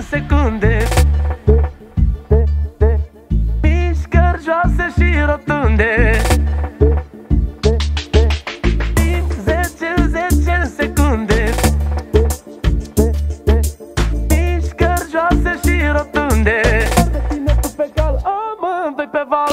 secunde. Mișcări joase și rotunde. Timp 10 secunde. Mișcări joase și rotunde. De tine tu pe cal, amândoi pe val.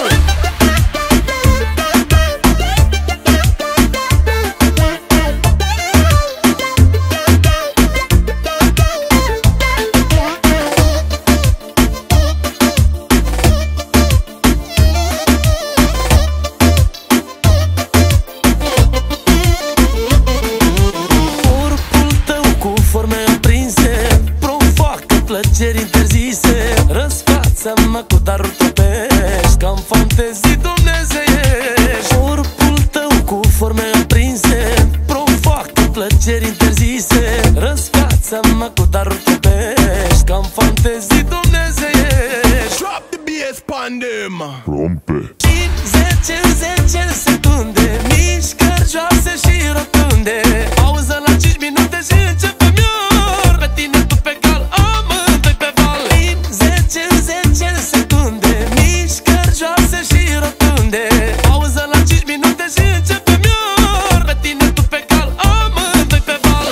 Plăceri interzise, răsfață-mă cu daruri trupești, ca-n fantezii dumnezeiești. Corpul tău cu forme aprinse provoacă plăceri interzise, răsfață-mă cu daruri trupești, ca-n fantezii dumnezeiești. Drop the bass on them. Rompe. 10 secunde, mișcări joase și rotunde. Pauză la 5 minute și începem iar. Pe tine tu pe cal, amândoi pe val. 10 secunde, mișcări joase și rotunde. Pauză la 5 minute și începem iar. Pe tine tu pe cal, amândoi pe val.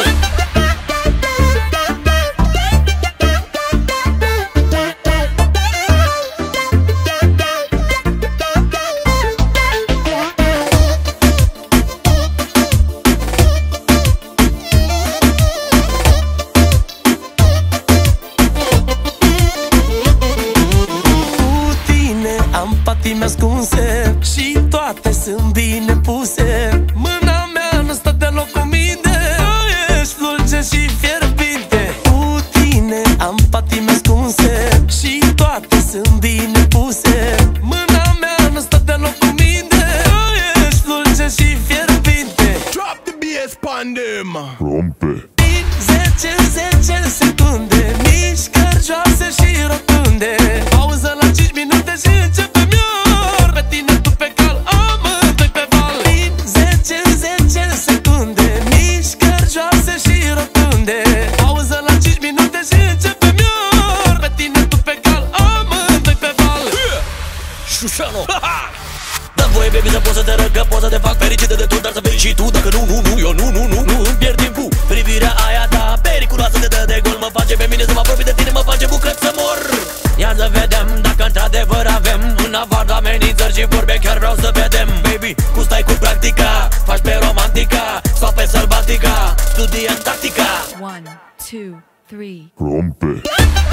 Am patime ascunse și toate sunt bine puse. Mâna mea nu stă deloc cu mine. Ești dulce și fierbinte. Cu tine am patime ascunse și toate sunt bine puse. Mâna mea nu stă deloc cu mine. Ești dulce și fierbinte. Drop the bass on them. Rompe. 10 secunde, mișcări joase și rotunde. Pauză la 5 minute și începem iar. Pe tine tu pe cal, amândoi pe val. 10 secunde, mișcări joase și rotunde. Pauză la 5 minute și începem iar. Pe tine tu pe cal, amândoi pe val. Șușano. Dă voie, baby, să pot să te rog, că pot să te fac fericită de tot, dar să vei și tu. Dacă nu, eu nu îmi pierd timpul. Privirea aia ta periculoasă te dă de gol. Mă face pe mine să mă apropii de tine, mă face bucret să mor. Ia să vedem dacă într-adevăr avem în afară amenințări și vorbe, chiar vreau să vedem. Baby, cum stai cu practica? Faci pe romantica sau pe sălbatica? Studiem tactica. 1, 2, 3. Rompe.